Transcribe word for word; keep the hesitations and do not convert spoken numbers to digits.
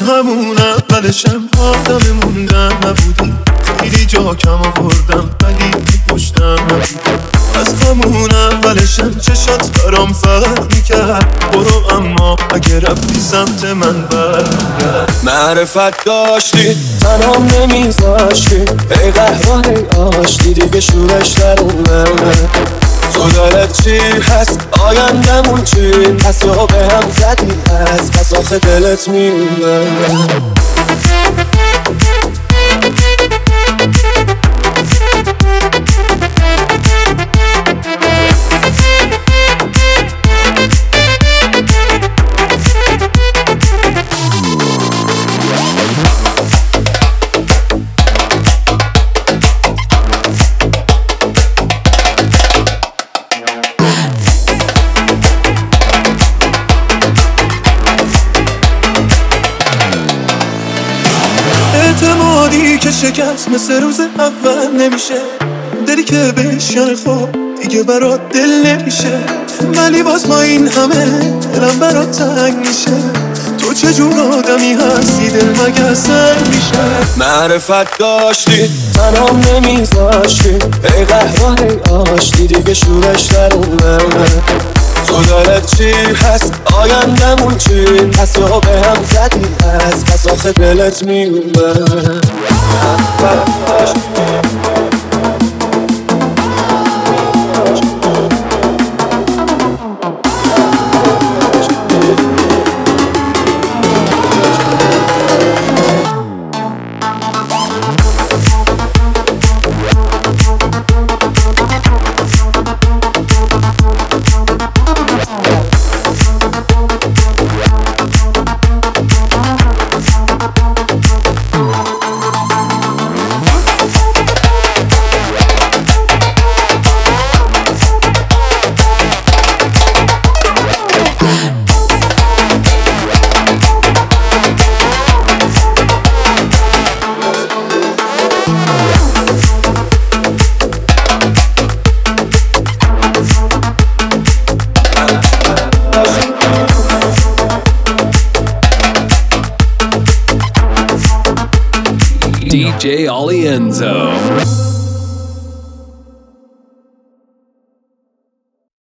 همون اولشم آدم موندن نبودی، خیلی جا کم آوردم ولی پشتم نبودی. از همون اولشم چشات برام فرق میکرد، برو اما اگه رفتی سمت من برگرد. معرفت داشتی تنام نمیذاشتی، ای قهران ای آشتی دیگه شورش در اومد. تو دلت چی هست آیندمون چی پس یا به هم زدی هست پس آخه دلت میمونه. اعتمادی که شکست مثل روز اول نمیشه، دلی که بشکنه خب دیگه برات دل نمیشه. ولی باز با این همه دلم برات تنگ میشه، تو چجور آدمی هستی دل مگه سنگ میشه. معرفت داشتی تنام نمیذاشتی، ای قهران ای آشتی دیگه شورش در اومد. تو دلت چی هست آیندمون چی پس یا به هم زدی هست پس آخه دلت میومد. D J Olienzo.